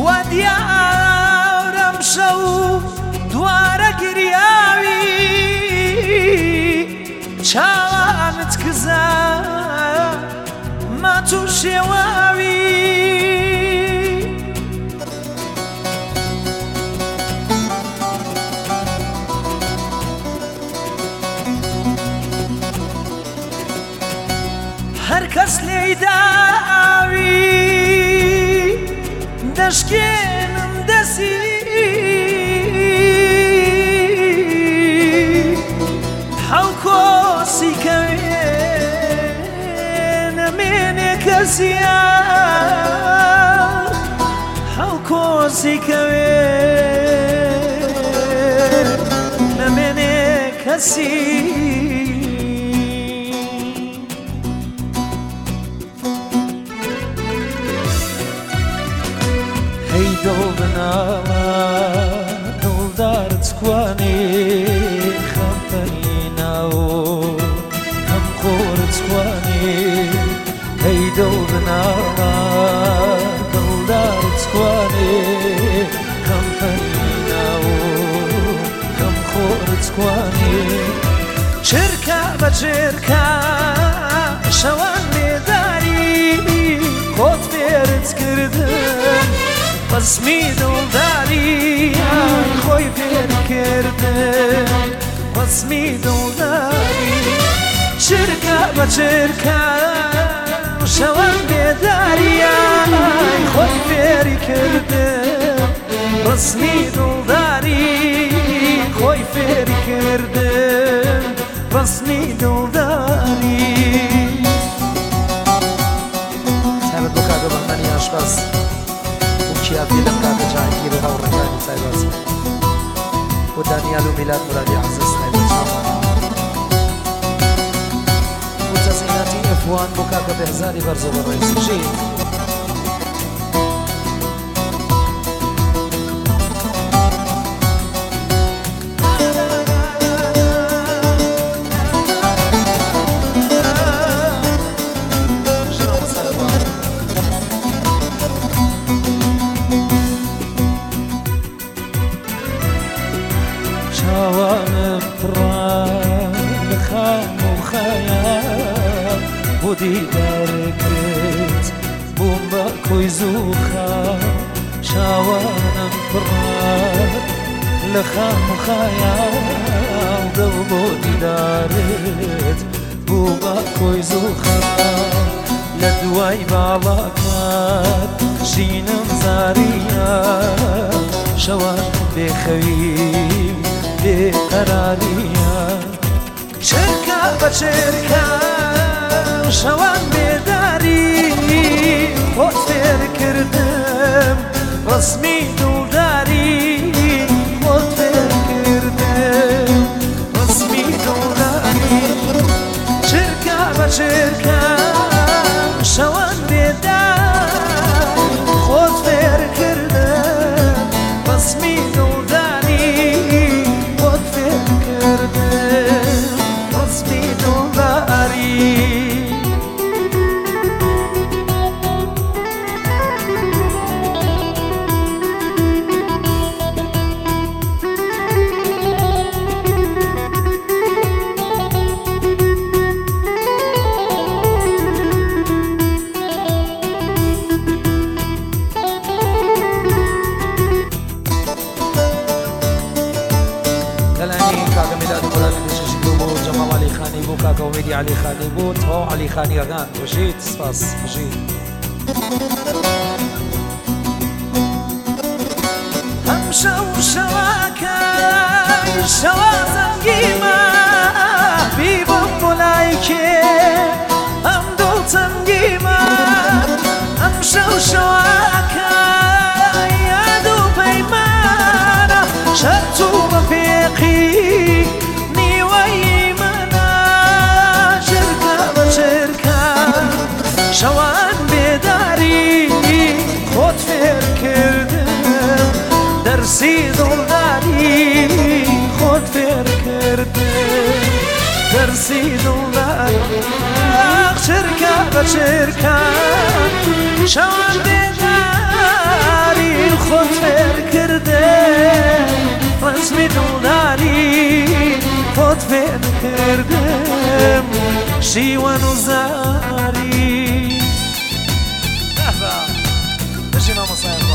دیارم شەو دوارە گریاوی چاوانت کزا مات و شێواوی هەر کەس لێی داوی دەشکێنم دەسی حەو کۆسی کەوێ نەمێنێ کەسیە حەو کۆسی کەوێ نەمێنێ کەسی دڵ بناوە دڵدارت کوانێ خەمپەنی ناوە هەم خۆرت کوانێ هەی دڵ بناوە دڵدارت کوانێ خەمپەنی ناوە هەم خۆرت کوانێ چرکە بە چرکە شەوان بێداری خۆت فێرت کردن بەسمی دڵداری خۆی فێرکردن بەسمی دڵداری چرکە بە چرکە شەوان بێداریە خۆی فێری کردن بەسمی دڵداری خۆی فێری کردن بەسمی دڵداری سەبت بۆ کاگە بەمەنی ئاشپەز شیافی لەم کاتە جاهانگیر و هاوڕێکانی سایباز بۆ دانیال و میلاد مرادی عەزیز نایبەت چاوان بۆ تەزییناتی ئەفوان بۆ کاکە بێهزادی بەرزە بە ڕێی سوژێ چاوانم پڕە لە خام و خەیال بۆ دیدارەکەت بووم بە کۆی زووخە چاوانم پڕە لە خام و خەیال دڵ بۆ دیدارت بووم بە کۆی زووخە لە دوای باڵاکات ژینم زاریە شەوان بێخەوی بێقەراریە چرکە بە چرکە شەوان بێداری خۆت فێرکردم ڕسمی دڵداری خۆت فێرکردم ڕسمی دڵداری چرکە بە چرکە شەوان بێداری خۆت فێرکردم ڕسمی دڵداری ڕسمی دڵداری کاکە ئومێدی عەلی خانی بوو تەواو عەلی خانیەکان بژیت سپاس بژیت هەم شەو شەواکەی شەوا زەنگیمە بیبم بۆ لای کێ ئەم دڵ چەنگیمە ئەم شەو شەواکەی یاد و پەیمانە شەرت و ڕەفیقی شەوان بێداری خۆت فێرکردم دەرسی دڵداری خۆت فێرکردم دەرسی دڵداری چرکە بە چرکە شەوان بێداری کردم شیوان و زاری بجی نامو سایم